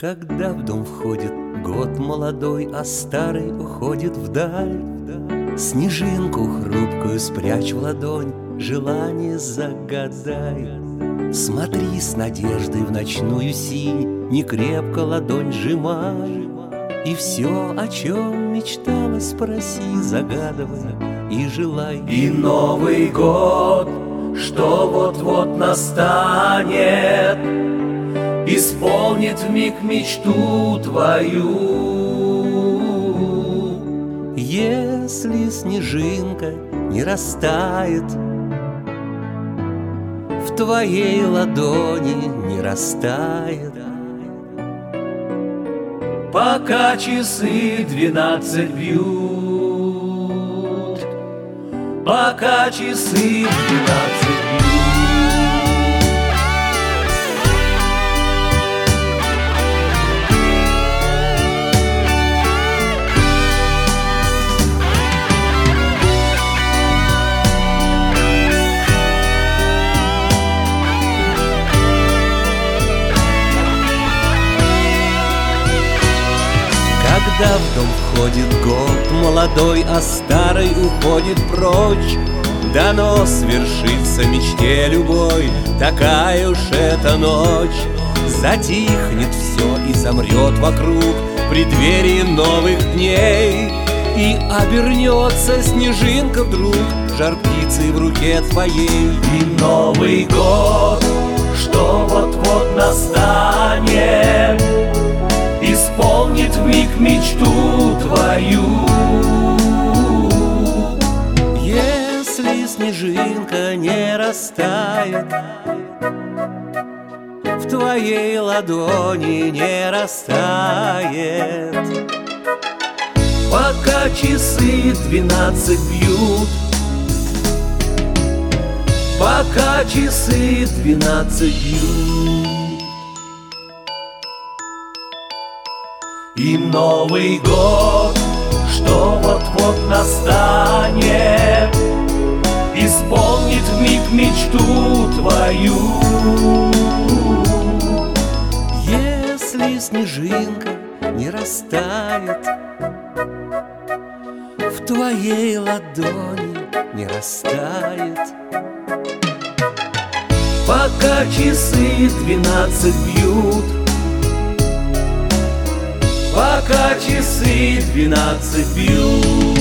Когда в дом входит год молодой, а старый уходит вдаль, снежинку хрупкую спрячь в ладонь, желание загадай. Смотри с надеждой в ночную синь, не крепко ладонь сжимай, и все, о чем мечтала, спроси, загадывай и желай. И Новый год, что вот-вот настанет, исполнит вмиг мечту твою. Если снежинка не растает, в твоей ладони не растает, пока часы 12 бьют, пока часы 12 бьют. Когда в дом входит год молодой, а старый уходит прочь, дано свершится мечте любой, такая уж эта ночь. Затихнет все и замрет вокруг в преддверии новых дней, и обернется снежинка вдруг жар птицы в руке твоей. И Новый год, что вот-вот настанет, исполнит вмиг мечту твою. Если снежинка не растает, в твоей ладони не растает, пока часы 12 бьют, пока часы 12 бьют. И Новый год, что вот-вот настанет, исполнит вмиг мечту твою. Если снежинка не растает, в твоей ладони не растает, пока часы 12 бьют, пока часы 12 бьют.